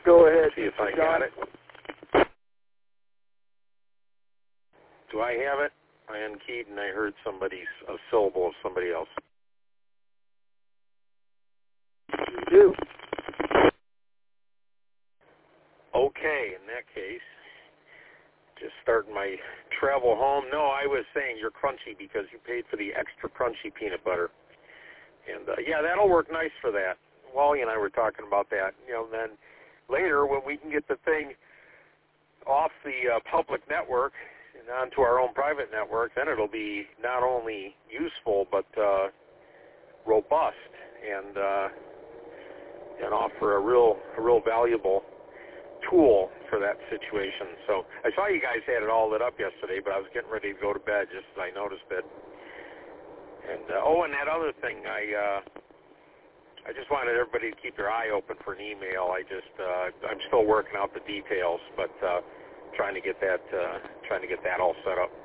Go ahead. See if I got it. Do I have it? I unkeyed and I heard a syllable of somebody else. You do. Okay, in that case, just starting my travel home. No, I was saying you're crunchy because you paid for the extra crunchy peanut butter. And, yeah, that'll work nice for that. Wally and I were talking about that. Then later when we can get the thing off the public network and onto our own private network, then it'll be not only useful but robust and offer a real valuable tool for that situation. So I saw you guys had it all lit up yesterday, but I was getting ready to go to bed just as I noticed it. And and that other thing, I just wanted everybody to keep their eye open for an email. I'm still working out the details, but trying to get that all set up.